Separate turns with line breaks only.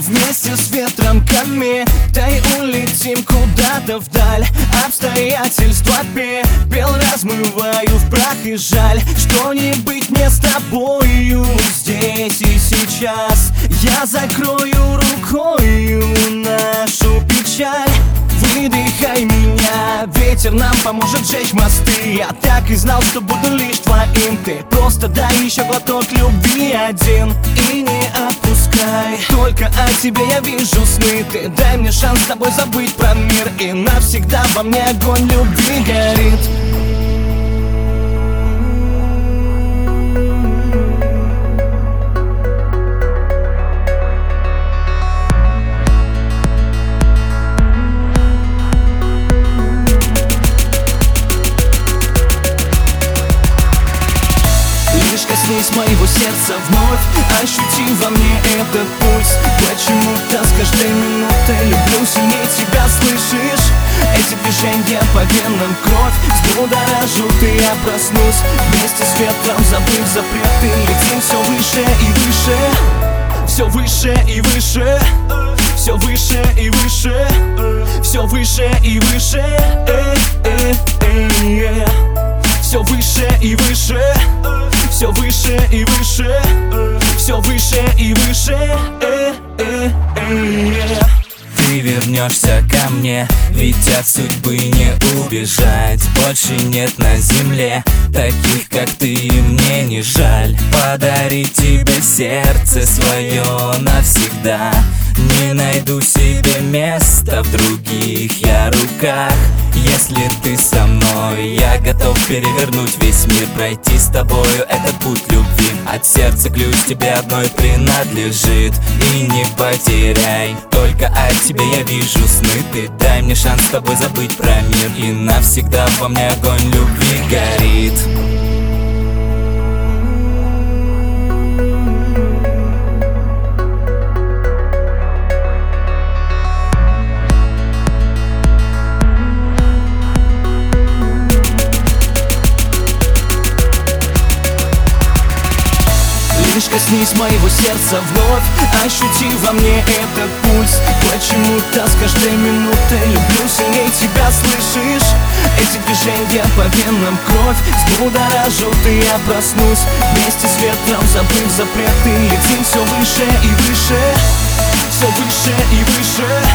вместе с ветром ко мне, да и улетим куда-то вдаль. Обстоятельства пепел размываю в прах, и жаль, что не быть мне с тобою здесь и сейчас. Я закрою рукою нашу печаль. Выдыхай меня, ветер нам поможет сжечь мосты. Я так и знал, что буду лишь твоим. Ты просто дай еще глоток любви один и не отпускай. Только о тебе я вижу сны. Ты дай мне шанс с тобой забыть про мир, и навсегда во мне огонь любви горит. Лишь коснись моего сердца вновь, ощути во мне этот пульс. Почему-то с каждой минутой люблю сильнее тебя, слышишь? Эти движения по венам кровь взбудоражут, и я проснусь. Вместе с ветром, забыв запреты, летим все выше и выше. Все выше и выше. Все выше и выше. Все выше и выше. Все выше и выше. Все выше и выше. Все выше и выше.
Ты вернешься ко мне, ведь от судьбы не убежать. Больше нет на земле таких, как ты, и мне не жаль подарить тебе сердце свое навсегда. Не найду себе места в других я руках. Если ты со мной, я готов перевернуть весь мир, пройти с тобою этот путь любви. От сердца ключ тебе одной принадлежит, и не потеряй. Только о тебе я вижу сны. Ты дай мне шанс с тобой забыть про мир, и навсегда во мне огонь любви горит.
Лишь коснись моего сердца вновь, ощути во мне этот пульс. Почему-то с каждой минутой люблю сильнее тебя, слышишь? Эти движения по венам кровь взбудоражут, и я проснусь. Вместе с ветром, забыв запреты, летим все выше и выше. Все выше и выше.